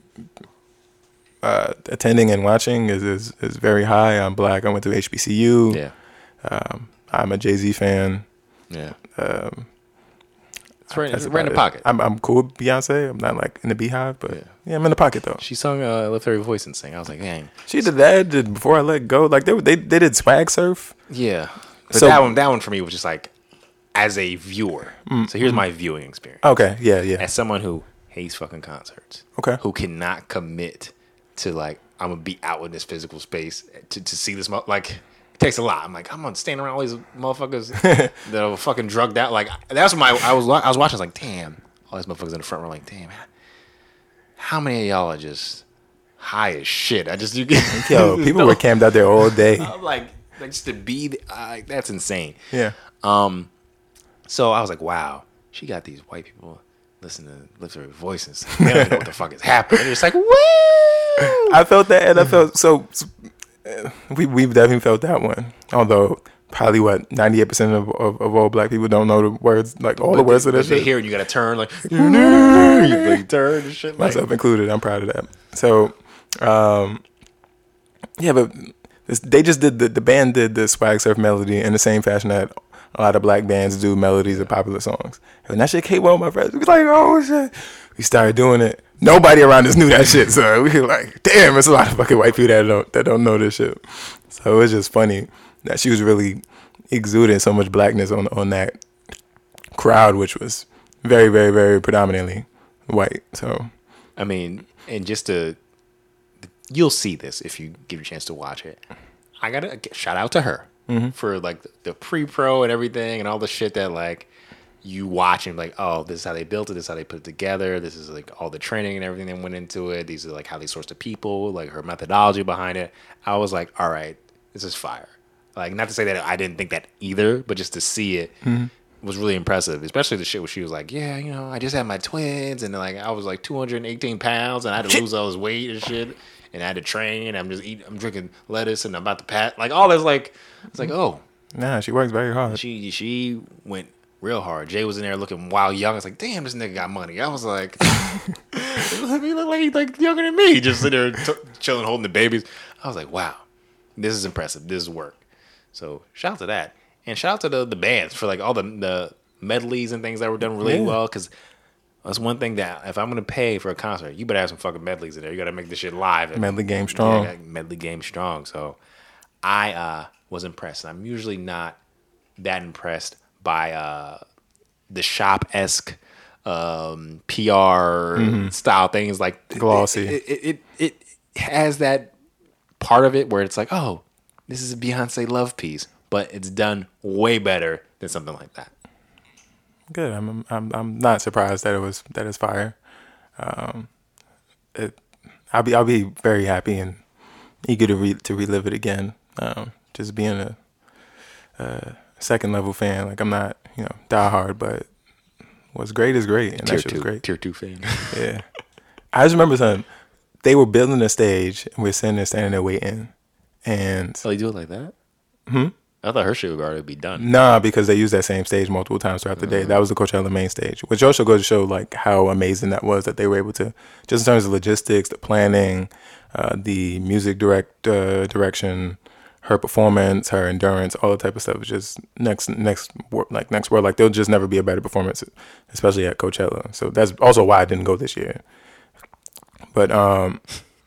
uh, attending and watching is, is is very high. I'm black. I went to H B C U. Yeah. Um, I'm a Jay-Z fan. Yeah. Um, It's right, That's it's right in the about it. pocket. I'm I'm cool with Beyonce. I'm not like in the Beehive, but Yeah. yeah, I'm in the pocket though. She sung uh, Lift Every Voice and Sing. I was like, dang. She did that did Before I Let Go. Like they they they did Swag Surf. Yeah. But So- that one that one for me was just like, as a viewer. So here's my viewing experience. Okay, yeah, yeah. As someone who hates fucking concerts. Okay. Who cannot commit to like, I'm going to be out in this physical space to, to see this. mo- Like, it takes a lot. I'm like, I'm going to stand around all these motherfuckers that are fucking drugged out. Like, that's what my, I was, I was watching. I was like, damn. All these motherfuckers in the front were like, damn, how many of y'all are just high as shit? I just, you get, Yo, people were camped out there all day. I'm like, like just to be, th- I, that's insane. Yeah. Um, so I was like, wow, she got these white people listening to Lift Every Voice and sing. They don't even know what the fuck is happening. They're just like, woo! I felt that, and I felt so. uh, We we've definitely felt that one. Although probably what ninety-eight percent of, of of all black people don't know the words, like all the words of that They shit. hear it, you gotta turn like, you like turn and shit. Like, Myself included. I'm proud of that. So, um, yeah, but this, they just did the the band did the Swag Surf melody in the same fashion that a lot of black bands do melodies of popular songs. And that shit came on, my friends. We was like, oh shit. We started doing it. Nobody around us knew that shit. So we were like, damn, it's a lot of fucking white people that don't that don't know this shit. So it was just funny that she was really exuding so much blackness on on that crowd, which was very, very, very predominantly white. So I mean, and just to, you'll see this if you give a chance to watch it. I gotta shout out to her for like the, the pre-pro and everything and all the shit that like you watch and be like, oh, this is how they built it, this is how they put it together, this is like all the training and everything that went into it, these are like how they sourced the people, like her methodology behind it. I was like, all right, this is fire. Like, not to say that I didn't think that either, but just to see it was really impressive, especially the shit where she was like, yeah, you know, I just had my twins and like I was like two hundred eighteen pounds and I had to lose all this weight and shit and I had to train. I'm just eating, I'm drinking lettuce and I'm about to pat, like all this, like it's like, oh, nah, she works very hard. she she went real hard. Jay was in there looking wild young. I was like, damn, this nigga got money. I was like, he look like he's like younger than me, just sitting there t- chilling, holding the babies. I was like, wow, this is impressive. This is work. So shout out to that, and shout out to the the bands for like all the the medleys and things that were done really Yeah. well. Because That's one thing that if I'm gonna pay for a concert, you better have some fucking medleys in there. You gotta make this shit live. Medley game strong. Yeah, medley game strong. So I uh, was impressed. I'm usually not that impressed by uh, the shop esque um, P R mm-hmm. style things like glossy. It it, it it has that part of it where it's like, oh, this is a Beyonce love piece, but it's done way better than something like that. Good. I'm I'm I'm not surprised that it was that it's fire. Um, it, I'll be I'll be very happy and eager to re, to relive it again. Um, just being a, a second level fan, like I'm not you know diehard, but what's great is great, and tier that shit two, was great. Tier two fan. Yeah, I just remember something. They were building a stage, and we're sitting there standing there waiting, and oh, they do it like that. Hmm. I thought her shit would already be done. Nah, because they used that same stage multiple times throughout the day. Mm-hmm. That was the Coachella main stage, which also goes to show like how amazing that was that they were able to, just in terms of logistics, the planning, uh, the music direct uh, direction, her performance, her endurance, all that type of stuff was just next next like next world. Like there'll just never be a better performance, especially at Coachella. So that's also why I didn't go this year. But um,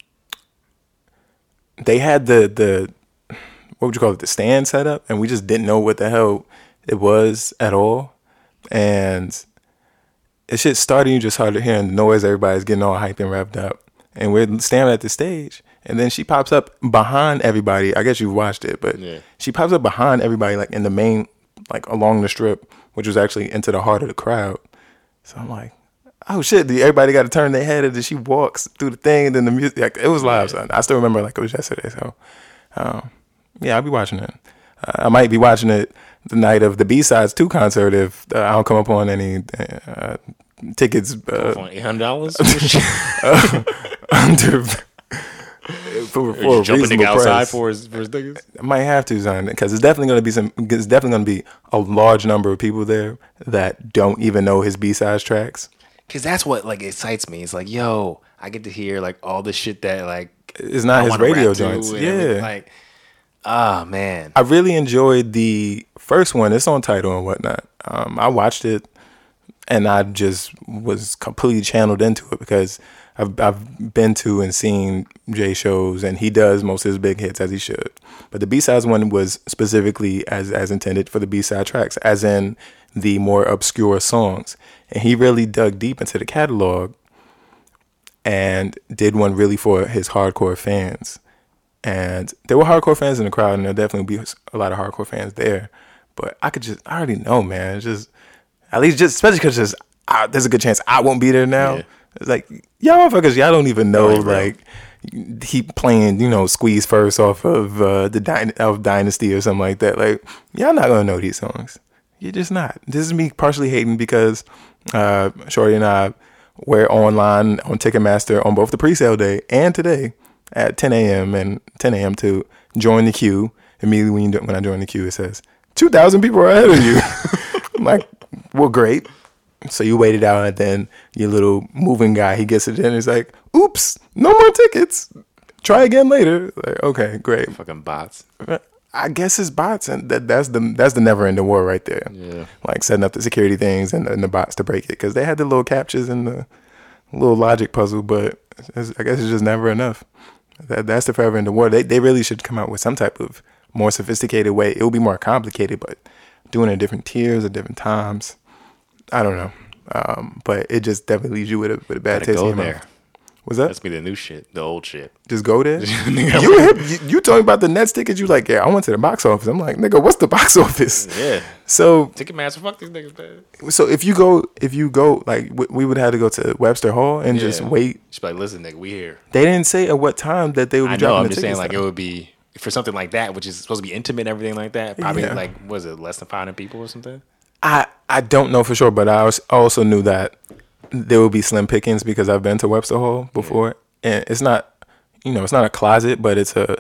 they had the the. what would you call it, the stand set up, and we just didn't know what the hell it was at all. And it shit started, you just started hearing the noise, everybody's getting all hyped and revved up. And we're standing at the stage, and then she pops up behind everybody. I guess you've watched it, but yeah. She pops up behind everybody, like in the main, like along the strip, which was actually into the heart of the crowd. So I'm like, oh shit, everybody got to turn their head as she walks through the thing, and then the music, like, it was live, son. I still remember like it was yesterday, so... Um, yeah, I'll be watching it. Uh, I might be watching it the night of the B-Sides two concert if uh, I don't come up on any uh, tickets. Uh, eight hundred dollars? uh, under for, for a jumping reasonable outside price. for his, for his tickets? I might have to, son, because it's definitely going to be some. It's definitely going to be a large number of people there that don't even know his B-Sides tracks. Because that's what like excites me. It's like, yo, I get to hear like all the shit that like it's not I his radio joints. Yeah, like. Ah, man. I really enjoyed the first one. It's on Tidal and whatnot. Um, I watched it, and I just was completely channeled into it because I've I've been to and seen Jay shows, and he does most of his big hits as he should. But the B-Sides one was specifically as, as intended for the B-side tracks, as in the more obscure songs. And he really dug deep into the catalog and did one really for his hardcore fans. And there were hardcore fans in the crowd, and there'll definitely be a lot of hardcore fans there. But I could just, I already know, man. It's just, at least just, especially because just, I, there's a good chance I won't be there now. Yeah. It's like, y'all motherfuckers, y'all don't even know, right, like, right. He playing, you know, Squeeze First off of uh, the Dy- of Dynasty or something like that. Like, y'all not going to know these songs. You're just not. This is me partially hating because uh, Shorty and I were online on Ticketmaster on both the pre-sale day and today at ten a.m. and ten a.m. to join the queue. Immediately when you when I join the queue, it says two thousand people are ahead of you. I'm like, well, great. So you waited out, and then your little moving guy, he gets it in. He's like, oops, no more tickets. Try again later. Like, okay, great. Fucking bots. I guess it's bots, and that that's the that's the never ending war right there. Yeah, like setting up the security things and, and the bots to break it, because they had the little captures and the little logic puzzle, but it's, I guess it's just never enough. That that's the forever ending war. They they really should come out with some type of more sophisticated way. It will be more complicated, but doing it at different tiers at different times. I don't know, um, but it just definitely leaves you with a with a bad Gotta taste go in your there. mouth. What's that? That's be the new shit, the old shit. Just go there. you, hip, you you talking about the Nets tickets? You like, yeah, I went to the box office. I'm like, nigga, what's the box office? Yeah. So Ticketmaster, fuck these niggas, man. So if you go, if you go, like we, we would have to go to Webster Hall and yeah. just wait. Just be like, listen, nigga, we here. They didn't say at what time that they would be I dropping know. I'm the just saying, tickets like, down. It would be for something like that, which is supposed to be intimate and everything like that. Probably Yeah. like, was it less than five hundred people or something? I I don't know for sure, but I was, also knew that there would be slim pickings because I've been to Webster Hall before, yeah. and it's not, you know, it's not a closet, but it's a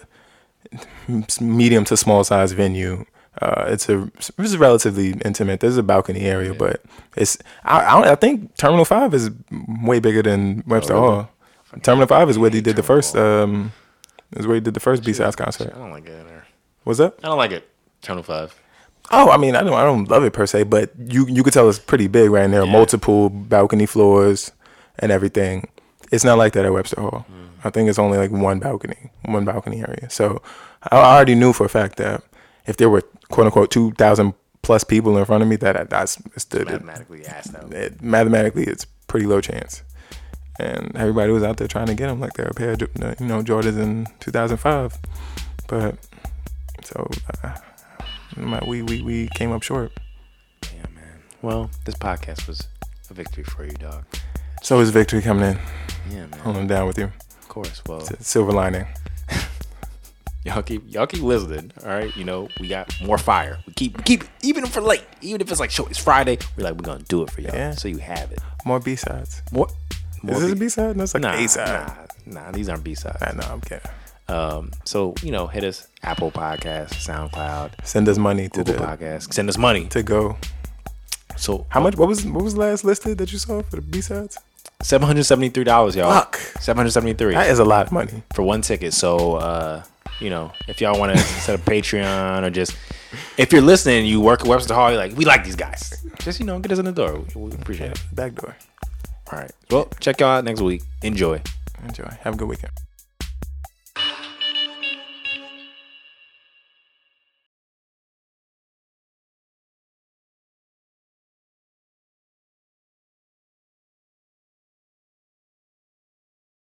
medium to small size venue. Uh, it's a it's relatively intimate. There's a balcony area, yeah. but it's I I, I think Terminal Five is way bigger than Webster oh, really? Hall. Terminal Five is where they did the first um is where he did the first B-Sides concert. I don't like it in there. What's that? I don't like it. Terminal Five. Oh, I mean, I don't, I don't love it per se, but you you could tell it's pretty big, right? And there are Yeah. multiple balcony floors and everything. It's not like that at Webster Hall. Mm. I think it's only like one balcony, one balcony area. So I already knew for a fact that if there were quote unquote two thousand plus people in front of me, that that's it's the, Mathematically asked out. it, mathematically it's pretty low chance. And everybody was out there trying to get them like they're a pair of, you know, Jordans in two thousand five. But so uh, we, we we came up short. Yeah, man. Well, this podcast was a victory for you, dog. So is victory coming in. Yeah, man. I'm down with you. Of course. Well, It's a silver lining. y'all keep y'all keep listening. All right. You know, we got more fire. We keep keep even for late. Even if it's like show it's Friday, we're like we're gonna do it for y'all. Yeah. So you have it. More B sides. More. more Is this a B- B side? No, it's like nah, A side. Nah, nah. These aren't B sides. Nah, no, I'm kidding. Um. So you know, hit us Apple Podcasts, SoundCloud, Send us money to Google the Podcasts. Send us money. to go. So How much? What was what was the last listed that you saw for the B sides? Seven hundred seventy three dollars, y'all. Fuck. Seven hundred seventy three. That is a lot of money. For one ticket. So, uh, you know, if y'all want to set up Patreon or just, if you're listening, you work at Webster Hall, you're like, we like these guys. Just, you know, get us in the door. We, we appreciate it. Back door. All right. Well, check y'all out next week. Enjoy. Enjoy. Have a good weekend.